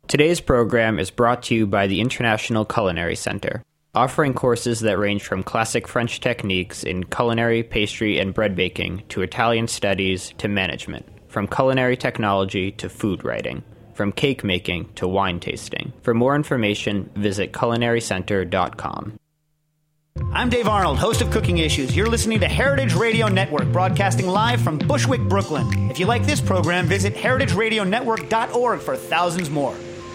Today's program is brought to you by the International Culinary Center, offering courses that range from classic French techniques in culinary, pastry, and bread baking to Italian studies to management, from culinary technology to food writing, from cake making to wine tasting. For more information, visit culinarycenter.com. I'm Dave Arnold, host of Cooking Issues. You're listening to Heritage Radio Network, broadcasting live from Bushwick, Brooklyn. If you like this program, visit heritageradionetwork.org for thousands more.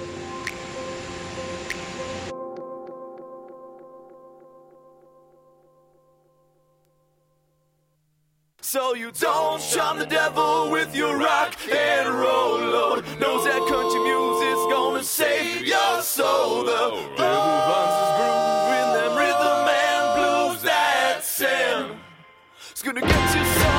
So you don't charm the devil with your rock and roll load. Knows that country music's gonna save your soul. The devil finds his groove in them rhythm and blues that sing. It's gonna get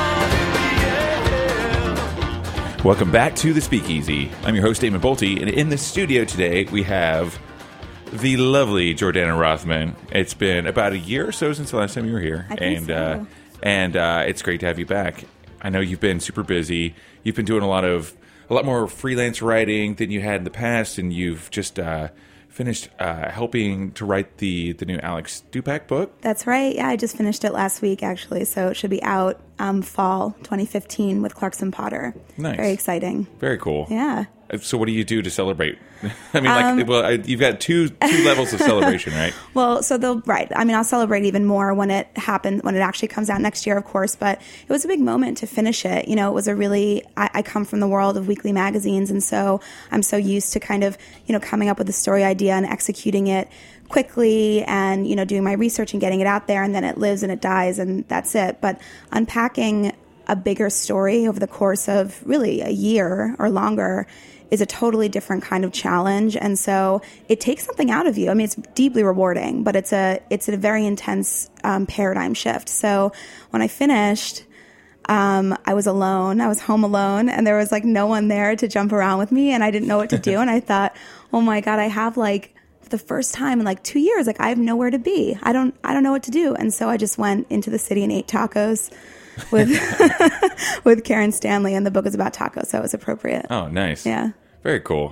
you some in the end. Welcome back to The Speakeasy. I'm your host, Damon Bolte, and in the studio today we have the lovely Jordana Rothman. It's been about a year or so since the last time you were here. I think so. And it's great to have you back. I know you've been super busy. You've been doing a lot more freelance writing than you had in the past, and you've just finished helping to write the new Alex Stupak book. That's right. Yeah, I just finished it last week, actually, so it should be out fall 2015 with Clarkson Potter. Nice. Very exciting. Very cool. Yeah. So what do you do to celebrate? I mean, you've got two levels of celebration, right? Well, right. I mean, I'll celebrate even more when it happens, when it actually comes out next year, of course. But it was a big moment to finish it. You know, it was a really, I come from the world of weekly magazines. And so I'm so used to kind of, coming up with a story idea and executing it quickly and, doing my research and getting it out there. And then it lives and it dies and that's it. But unpacking a bigger story over the course of really a year or longer is a totally different kind of challenge. And so it takes something out of you. I mean, it's deeply rewarding, but it's a very intense paradigm shift. So when I finished, I was alone. I was home alone, and there was no one there to jump around with me, and I didn't know what to do. And I thought, oh my God, I have for the first time in 2 years, I have nowhere to be. I don't know what to do. And so I just went into the city and ate tacos with with Karen Stanley, and the book is about tacos, so it was appropriate. Oh, nice. Yeah. Very cool.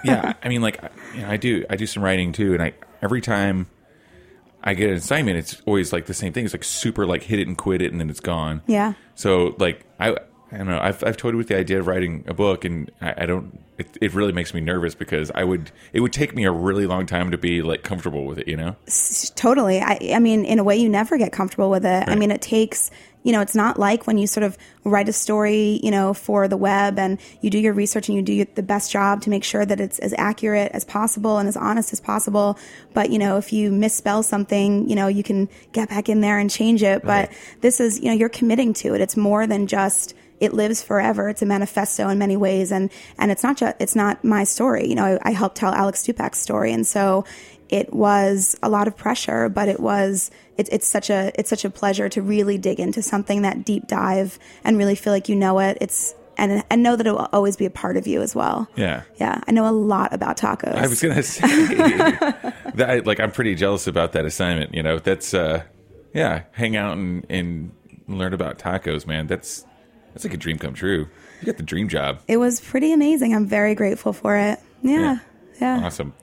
I do some writing too, and every time I get an assignment, it's always the same thing. It's super hit it and quit it, and then it's gone. Yeah. So I don't know. I've toyed with the idea of writing a book, and I don't. It really makes me nervous because it would take me a really long time to be comfortable with it. Totally. I mean, in a way, you never get comfortable with it. Right. I mean, it takes. It's not like when you sort of write a story, for the web and you do your research and you do the best job to make sure that it's as accurate as possible and as honest as possible. But, if you misspell something, you can get back in there and change it. But this is, you're committing to it. It's more than just, it lives forever. It's a manifesto in many ways. And it's not my story. I helped tell Alex Stupak's story. And so it was a lot of pressure, but it's such a pleasure to really dig into something, that deep dive, and really feel like you know it. And know that it will always be a part of you as well. Yeah. Yeah. I know a lot about tacos. I was going to say that I'm pretty jealous about that assignment. That's hang out and learn about tacos, man. That's like a dream come true. You got the dream job. It was pretty amazing. I'm very grateful for it. Yeah. Awesome.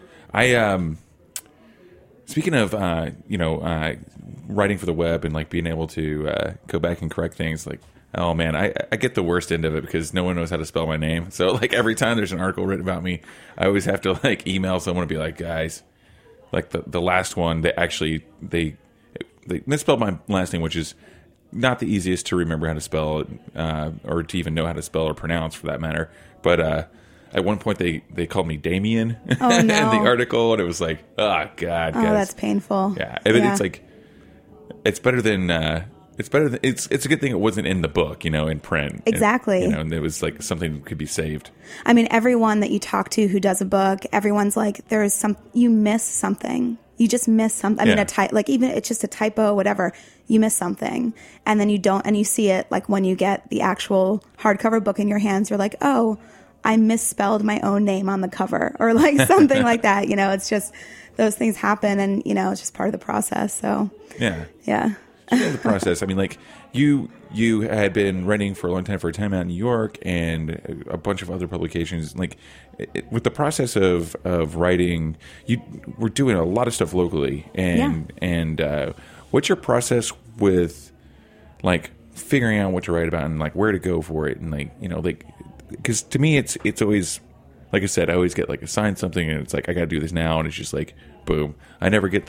Speaking of, writing for the web and being able to go back and correct things, oh man, I get the worst end of it because no one knows how to spell my name. So every time there's an article written about me, I always have to email someone and be like, guys, the last one, they misspelled my last name, which is not the easiest to remember how to spell or to even know how to spell or pronounce for that matter. But at one point, they called me Damien in the article, and it was oh, God, guys. Oh, that's painful. Yeah. It's better than, it's a good thing it wasn't in the book, in print. Exactly. And it was something that could be saved. I mean, everyone that you talk to who does a book, everyone's you miss something. You just miss something. I mean, even it's just a typo, whatever. You miss something, and then you don't, and you see it when you get the actual hardcover book in your hands. You're like, oh, I misspelled my own name on the cover, or something like that. It's just those things happen, and it's just part of the process. So yeah. the process. I mean, like you had been writing for a long time for Time Out in New York and a bunch of other publications. Like with the process of writing, you were doing a lot of stuff locally. And what's your process with like figuring out what to write about and like where to go for it? And like, you know, like, because to me, it's always, like I said, I always get like assigned something and it's like, I got to do this now. And it's just like, boom. I never get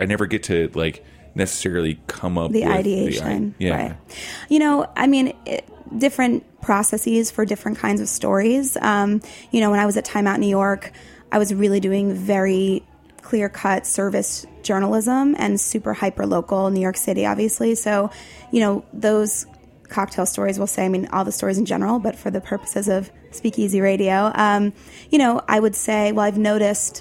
to like necessarily come up the with ideation. Yeah. Right. You know, I mean, different processes for different kinds of stories. You know, when I was at Time Out New York, I was really doing very clear-cut service journalism and super hyper-local New York City, obviously. So, you know, those cocktail stories, we'll say, I mean, all the stories in general, but for the purposes of Speakeasy Radio, you know, I would say, well, I've noticed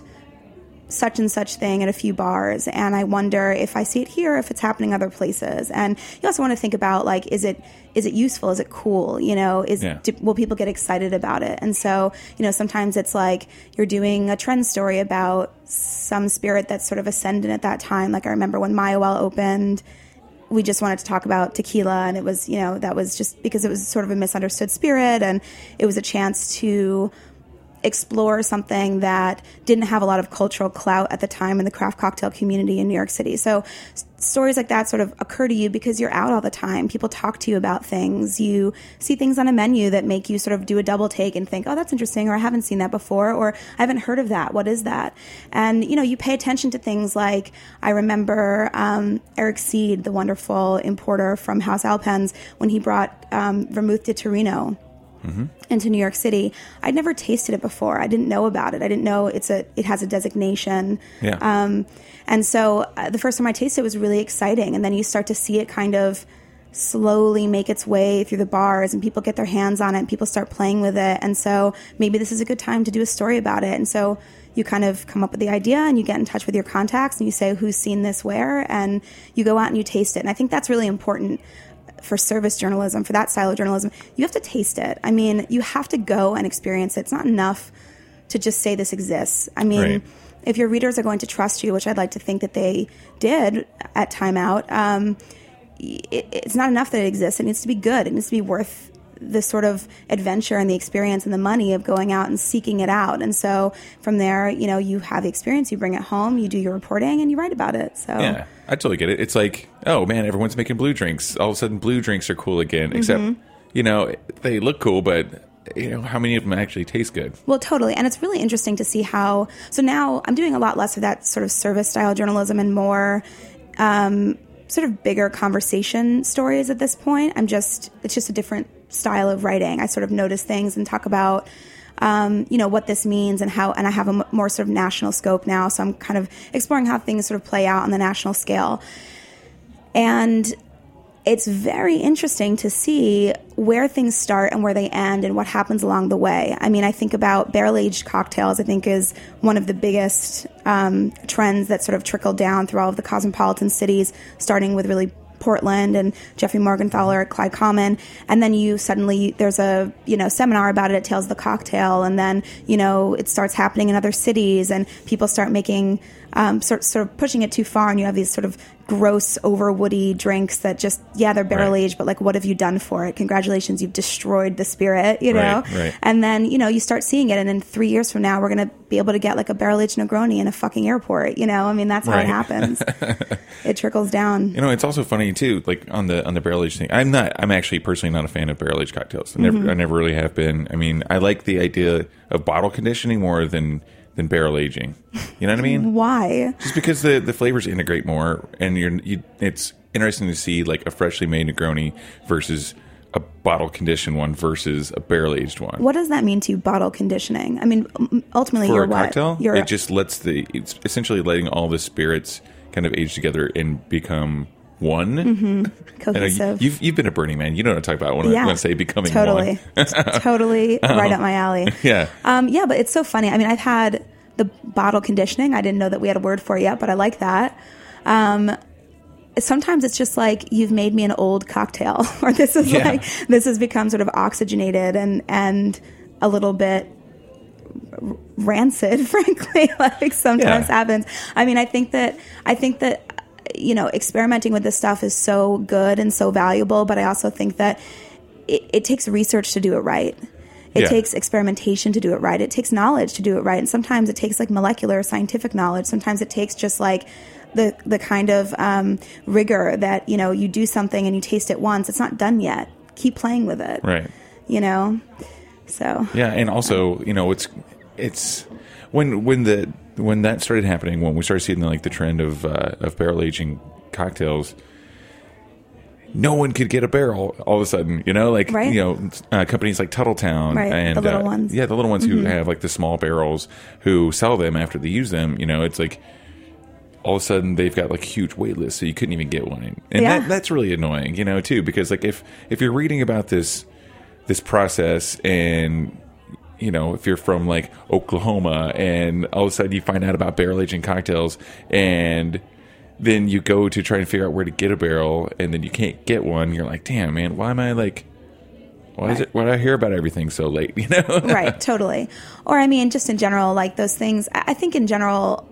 such and such thing at a few bars, and I wonder if I see it here, if it's happening other places. And you also want to think about, like, is it useful? Is it cool? You know, will people get excited about it? And so, you know, sometimes it's like you're doing a trend story about some spirit that's sort of ascendant at that time. Like I remember when Mayahuel opened, we just wanted to talk about tequila, and it was, you know, that was just because it was sort of a misunderstood spirit, and it was a chance to explore something that didn't have a lot of cultural clout at the time in the craft cocktail community in New York City. So stories like that sort of occur to you because you're out all the time. People talk to you about things. You see things on a menu that make you sort of do a double take and think, oh, that's interesting, or I haven't seen that before, or I haven't heard of that. What is that? And, you know, you pay attention to things like, I remember Eric Seed, the wonderful importer from House Alpens, when he brought Vermouth de Torino into New York City. I'd never tasted it before. I didn't know about it. I didn't know it has a designation. Yeah. And so the first time I tasted it was really exciting. And then you start to see it kind of slowly make its way through the bars, and people get their hands on it, and people start playing with it. And so maybe this is a good time to do a story about it. And so you kind of come up with the idea, and you get in touch with your contacts, and you say, who's seen this where? And you go out and you taste it. And I think that's really important for service journalism, for that style of journalism. You have to taste it. I mean, you have to go and experience it. It's not enough to just say this exists. I mean, right. If your readers are going to trust you, which I'd like to think that they did at Time Out, it's not enough that it exists. It needs to be good. It needs to be worth the sort of adventure and the experience and the money of going out and seeking it out. And so from there, you know, you have the experience, you bring it home, you do your reporting, and you write about it. So yeah, I totally get it. It's like, oh man, everyone's making blue drinks. All of a sudden, blue drinks are cool again. Except, you know, they look cool, but you know, how many of them actually taste good? Well, totally. And it's really interesting to see how. So now I'm doing a lot less of that sort of service style journalism and more sort of bigger conversation stories at this point. It's just a different style of writing. I sort of notice things and talk about, you know, what this means and how, and I have a more sort of national scope now. So I'm kind of exploring how things sort of play out on the national scale. And it's very interesting to see where things start and where they end and what happens along the way. I mean, I think about barrel-aged cocktails, I think is one of the biggest trends that sort of trickled down through all of the cosmopolitan cities, starting with really Portland and Jeffrey Morgenthaler at Clyde Common. And then there's a, you know, seminar about it at Tales of the Cocktail. And then, you know, it starts happening in other cities and people start making, sort of pushing it too far. And you have these sort of gross, over woody drinks that just, yeah, they're barrel aged, but like, what have you done for it? Congratulations, you've destroyed the spirit, you know? Right. And then, you know, you start seeing it. And then 3 years from now, we're going to be able to get like a barrel aged Negroni in a fucking airport, you know? I mean, that's how it happens. It trickles down. You know, it's also funny too, like on the barrel aged thing. I'm actually personally not a fan of barrel aged cocktails. I never really have been. I mean, I like the idea of bottle conditioning more than barrel aging. You know what I mean? Why? Just because the flavors integrate more, and it's interesting to see like a freshly made Negroni versus a bottle conditioned one versus a barrel aged one. What does that mean to you, bottle conditioning? I mean, ultimately, for you're a what? cocktail, it just lets it's essentially letting all the spirits kind of age together and become one. Cohesive. You've been a Burning Man. You know what I'm talking about when I say becoming one. Totally right up my alley. Yeah. Yeah, but it's so funny. I mean, I've had the bottle conditioning. I didn't know that we had a word for it yet, but I like that. Sometimes it's just like, you've made me an old cocktail, or this has become sort of oxygenated and a little bit rancid, frankly, like sometimes happens. I mean, I think that experimenting with this stuff is so good and so valuable, but I also think that it takes research to do it right. It takes experimentation to do it right. It takes knowledge to do it right. And sometimes it takes like molecular scientific knowledge. Sometimes it takes just like the kind of rigor that, you do something and you taste it once. It's not done yet. Keep playing with it. Right. So. Yeah. And also, it's when that started happening, when we started seeing the trend of barrel aging cocktails, no one could get a barrel all of a sudden, right. Companies like Tuttletown, right. and the little ones. Yeah, the little ones who have like the small barrels, who sell them after they use them. It's like all of a sudden they've got like huge wait lists, so you couldn't even get one. And that's really annoying, too, because like if you're reading about this process, and if you're from like Oklahoma and all of a sudden you find out about barrel aging cocktails, and then you go to try and figure out where to get a barrel, and then you can't get one. You're like, damn, man, why am I like, why is it? Why do I hear about everything so late? Right, totally. Or I mean, just in general, like those things. I think in general,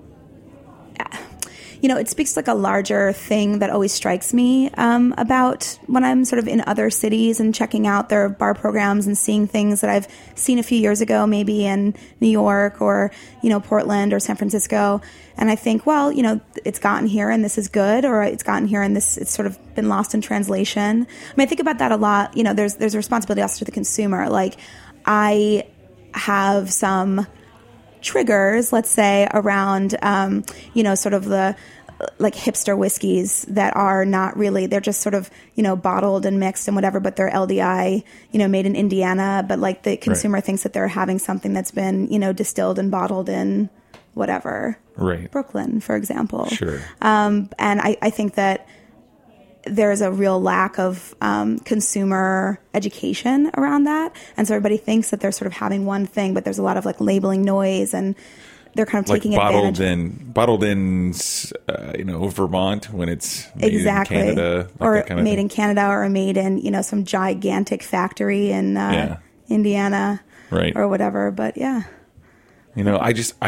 it speaks to like a larger thing that always strikes me about when I'm sort of in other cities and checking out their bar programs and seeing things that I've seen a few years ago, maybe in New York or, Portland or San Francisco. And I think, well, it's gotten here and this is good, or it's gotten here and it's sort of been lost in translation. I mean, I think about that a lot. There's a responsibility also to the consumer. Like I have some triggers, let's say, around, sort of the like hipster whiskeys that are not really, they're just sort of, bottled and mixed and whatever, but they're LDI, made in Indiana. But like the consumer thinks that they're having something that's been, distilled and bottled in whatever. Right. Brooklyn, for example. Sure. And I think that there's a real lack of consumer education around that. And so everybody thinks that they're sort of having one thing, but there's a lot of like labeling noise, and they're kind of like taking advantage. Bottled in, Vermont when it's made exactly. in Canada. Like or that kind of made thing. in Canada, or made in, some gigantic factory in Indiana. Right. Or whatever. But yeah. I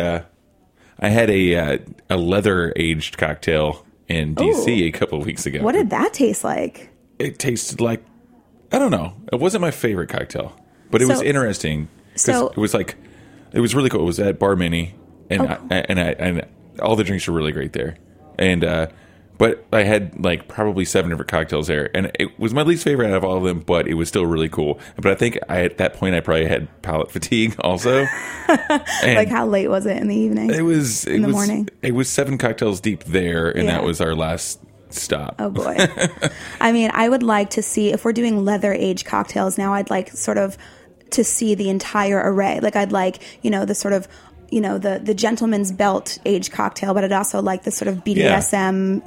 had a leather aged cocktail in DC a couple of weeks ago. What did that taste like? It tasted like, I don't know. It wasn't my favorite cocktail, but it was interesting. So it was really cool. It was at Bar Mini, and all the drinks were really great there. And but I had like probably 7 different cocktails there, and it was my least favorite out of all of them. But it was still really cool. But I think at that point I probably had palate fatigue also. Like how late was it in the evening? It was in the morning. It was 7 cocktails deep there, and that was our last stop. Oh boy. I mean, I would like to see, if we're doing leather aged cocktails now, I'd like sort of to see the entire array. Like I'd like, the sort of, the gentleman's belt aged cocktail, but I'd also like the sort of BDSM,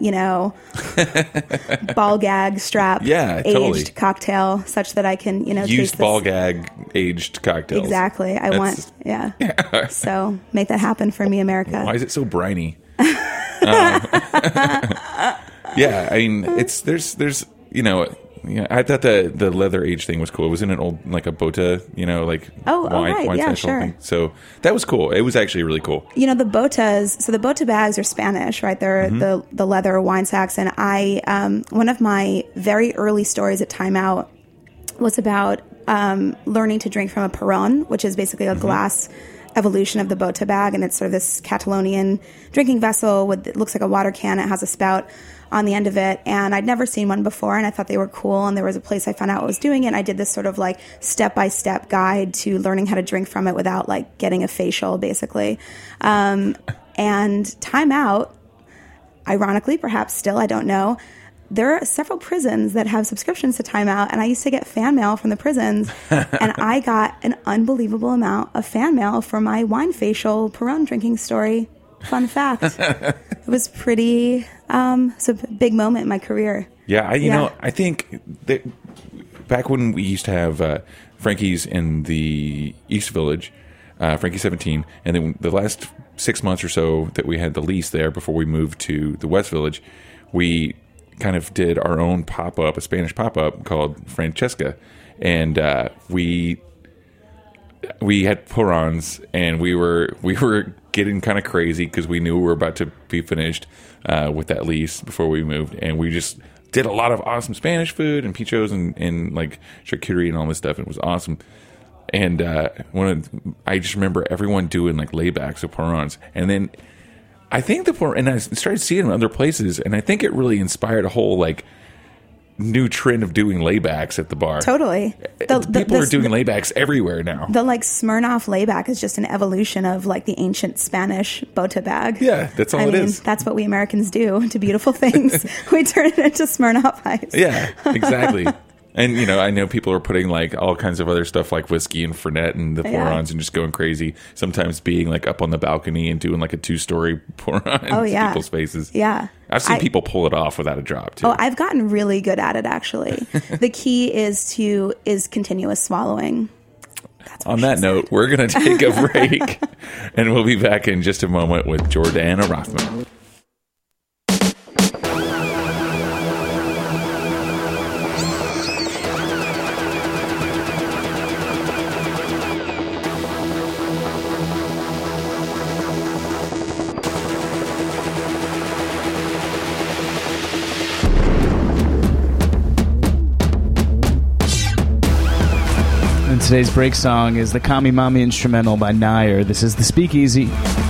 ball gag strap aged cocktail, such that I can, used ball gag aged cocktails. Exactly. I want. So make that happen for me, America. Why is it so briny? Yeah, I mean, there's I thought the leather age thing was cool. It was in an old, like a Bota, wine yeah, sure. Thing. So that was cool. It was actually really cool. The Botas, so the Bota bags are Spanish, right? They're the leather wine sacks. And one of my very early stories at Time Out was about learning to drink from a Perón, which is basically a glass evolution of the Bota bag. And it's sort of this Catalonian drinking vessel it looks like a water can. It has a spout on the end of it, and I'd never seen one before, and I thought they were cool, and there was a place I found out what was doing it, and I did this sort of like step-by-step guide to learning how to drink from it without like getting a facial, basically. And Time Out, ironically, perhaps still, I don't know, there are several prisons that have subscriptions to Time Out, and I used to get fan mail from the prisons, and I got an unbelievable amount of fan mail for my wine facial Perón drinking story. Fun fact. It was pretty, it's a big moment in my career. Yeah, I think that back when we used to have Frankie's in the East Village, Frankie 17, and then the last 6 months or so that we had the lease there before we moved to the West Village, we kind of did our own pop-up, a Spanish pop-up called Francesca, and we had Perons, and we were getting kind of crazy because we knew we were about to be finished with that lease before we moved, and we just did a lot of awesome Spanish food and pichos and like charcuterie and all this stuff. And it was awesome. And I just remember everyone doing like laybacks of porrons, and then I think and I started seeing them in other places, and I think it really inspired a whole like new trend of doing laybacks at the bar. Totally. People are doing laybacks everywhere now. The like Smirnoff layback is just an evolution of like the ancient Spanish bota bag. Yeah, that's all it is. That's what we Americans do to beautiful things. We turn it into Smirnoff Ice. Yeah, exactly. And, you know, I know people are putting, like, all kinds of other stuff like whiskey and Fernet and the porrons and just going crazy. Sometimes being, like, up on the balcony and doing, like, a 2-story porron in people's faces. Yeah. I've seen people pull it off without a drop, too. Oh, I've gotten really good at it, actually. The key is continuous swallowing. On that note, we're going to take a break, and we'll be back in just a moment with Jordana Rothman. Today's break song is the Kami Mami instrumental by Nair. This is The Speakeasy.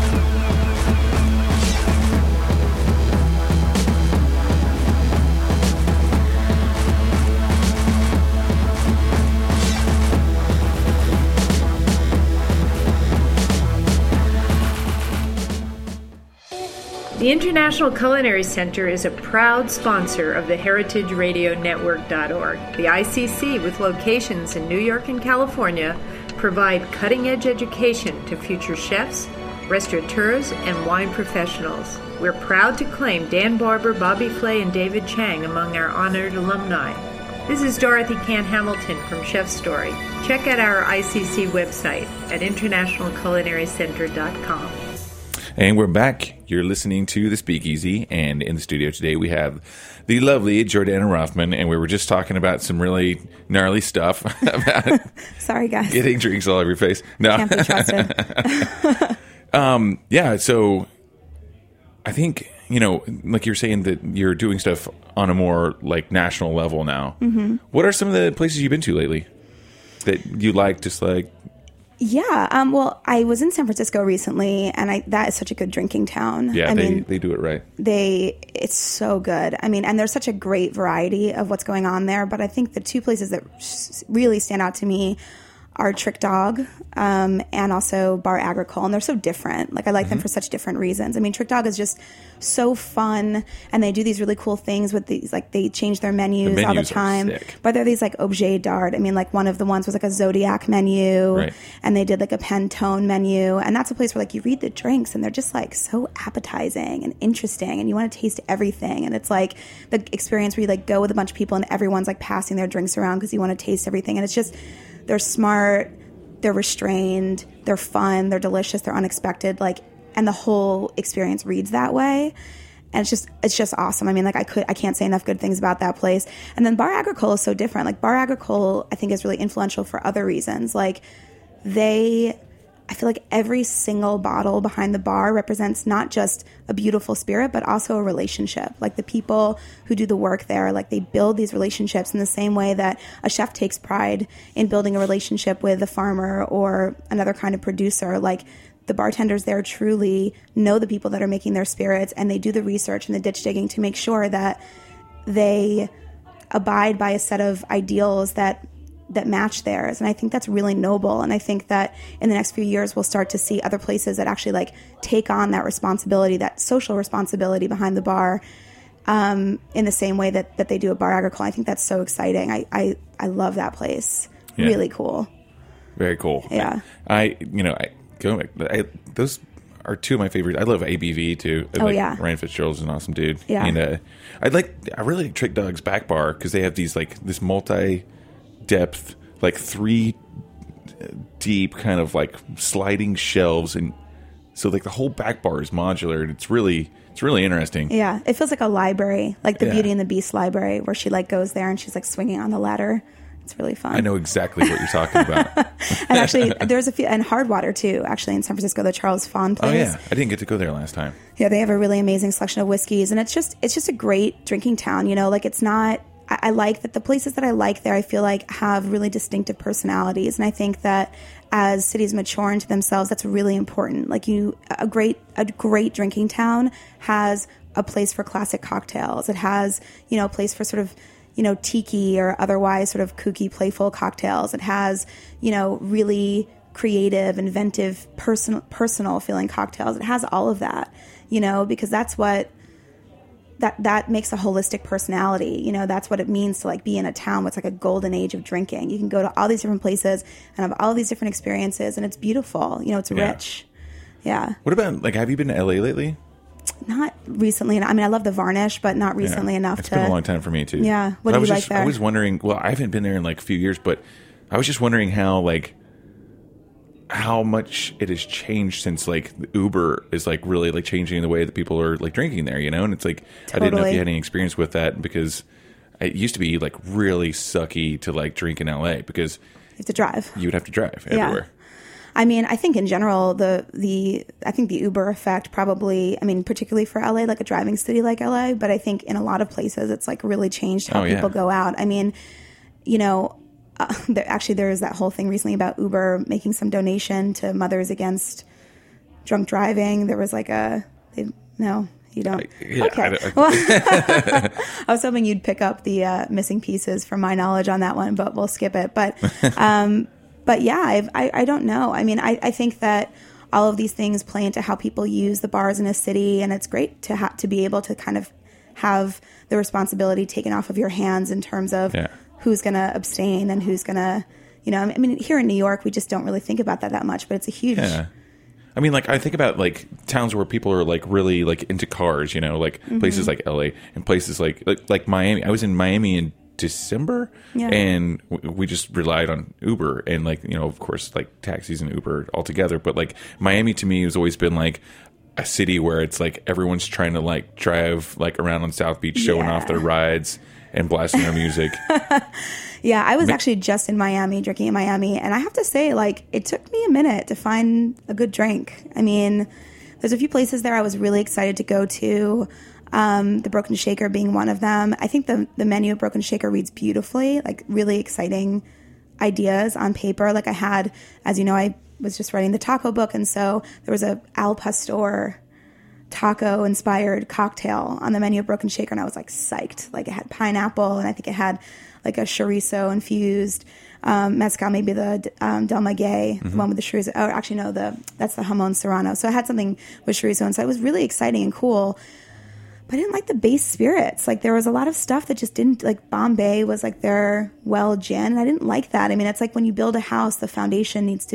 The International Culinary Center is a proud sponsor of the HeritageRadioNetwork.org. The ICC, with locations in New York and California, provide cutting-edge education to future chefs, restaurateurs, and wine professionals. We're proud to claim Dan Barber, Bobby Flay, and David Chang among our honored alumni. This is Dorothy Cann Hamilton from Chef Story. Check out our ICC website at internationalculinarycenter.com. And we're back. You're listening to The Speakeasy, and in the studio today we have the lovely Jordana Rothman, and we were just talking about some really gnarly stuff about sorry, guys, getting drinks all over your face. No, can't be trusted. Yeah, so I think, you know, like you're saying that you're doing stuff on a more like national level now. Mm-hmm. What are some of the places you've been to lately that you like? Just like. Yeah, well, I was in San Francisco recently, and that is such a good drinking town. Yeah, they do it right. It's so good. I mean, and there's such a great variety of what's going on there, but I think the two places that really stand out to me are Trick Dog and also Bar Agricole, and they're so different. Like, I like them for such different reasons. I mean, Trick Dog is just so fun, and they do these really cool things with these, like, they change their menus all the time. But they're these, like, objet d'art. I mean, like, one of the ones was, like, a Zodiac menu, right. And they did, like, a Pantone menu, and that's a place where, like, you read the drinks, and they're just, like, so appetizing and interesting, and you want to taste everything, and it's, like, the experience where you, like, go with a bunch of people, and everyone's, like, passing their drinks around because you want to taste everything, and it's just... They're smart, they're restrained, they're fun, they're delicious, they're unexpected, like, and the whole experience reads that way. And it's just awesome. I mean, like, I can't say enough good things about that place. And then Bar Agricole is so different. Like, Bar Agricole, I think, is really influential for other reasons. Like, I feel like every single bottle behind the bar represents not just a beautiful spirit, but also a relationship. Like, the people who do the work there, like, they build these relationships in the same way that a chef takes pride in building a relationship with a farmer or another kind of producer. Like, the bartenders there truly know the people that are making their spirits, and they do the research and the ditch digging to make sure that they abide by a set of ideals that match theirs. And I think that's really noble. And I think that in the next few years, we'll start to see other places that actually, like, take on that responsibility, that social responsibility behind the bar, in the same way that they do at Bar Agricole. I think that's so exciting. I love that place. Yeah. Really cool. Very cool. Yeah. Those are two of my favorites. I love ABV too. Yeah. Ryan Fitzgerald's an awesome dude. Yeah. And I really like Trick Dog's back bar because they have these, like, this multi-depth, like 3 deep kind of, like, sliding shelves, and so, like, the whole back bar is modular, and it's really interesting. Yeah, it feels like a library, like the Beauty and the Beast library, where she, like, goes there and she's, like, swinging on the ladder. It's really fun. I know exactly what you're talking about. And actually, there's a few, and Hardwater too, actually, in San Francisco, the Charles Fawn place. Oh yeah, I didn't get to go there last time. Yeah, they have a really amazing selection of whiskeys, and it's just a great drinking town. You know, like it's not. I like that the places that I like there, I feel like have really distinctive personalities, and I think that as cities mature into themselves, that's really important. Like a great drinking town has a place for classic cocktails. It has, you know, a place for sort of, you know, tiki or otherwise sort of kooky, playful cocktails. It has, you know, really creative, inventive, personal feeling cocktails. It has all of that, you know, because that's what that makes a holistic personality. You know, that's what it means to like be in a town what's like a golden age of drinking. You can go to all these different places and have all these different experiences, and it's beautiful. You know, it's rich. Yeah. What about, like, have you been to LA lately? Not recently. I mean, I love the Varnish, but not recently enough It's been a long time for me too. Yeah. What do you like there? I was wondering, well, I haven't been there in like a few years, but I was just wondering how much it has changed since like Uber is like really like changing the way that people are like drinking there, you know? And it's like, I didn't know if you had any experience with that, because it used to be like really sucky to like drink in LA because you have to drive. You would have to drive everywhere. I mean, I think in general, I think the Uber effect probably, I mean, particularly for LA, like a driving city like LA, but I think in a lot of places it's like really changed how people go out. I mean, you know, there is that whole thing recently about Uber making some donation to Mothers Against Drunk Driving. There was like no, you don't. Okay. I was hoping you'd pick up the missing pieces from my knowledge on that one, but we'll skip it. But yeah, I don't know. I mean, I think that all of these things play into how people use the bars in a city, and it's great to be able to kind of have the responsibility taken off of your hands in terms of who's going to abstain and who's going to, you know, I mean, here in New York, we just don't really think about that much, but it's a huge... Yeah. I mean, like, I think about, like, towns where people are, like, really, like, into cars, you know, like, places like L.A. and places like Miami. I was in Miami in December, and we just relied on Uber and, like, you know, of course, like, taxis and Uber altogether. But, like, Miami to me has always been, like, a city where it's, like, everyone's trying to, like, drive, like, around on South Beach, showing off their rides and blasting their music. Yeah, I was actually just in Miami, drinking in Miami, and I have to say, like, it took me a minute to find a good drink. I mean, there's a few places there I was really excited to go to, the Broken Shaker being one of them. I think the menu of Broken Shaker reads beautifully, like, really exciting ideas on paper. Like, I had, as you know, I was just writing the taco book, and so there was a Al Pastor taco-inspired cocktail on the menu of Broken Shaker, and I was, like, psyched. Like, it had pineapple, and I think it had like a chorizo infused mezcal, maybe the Del Maguey, the one with the chorizo. Oh, actually, no, that's the Jamon Serrano. So I had something with chorizo, and so it was really exciting and cool. But I didn't like the base spirits. Like, there was a lot of stuff that just didn't, like, Bombay was like their well gin, and I didn't like that. I mean, it's like when you build a house, the foundation needs to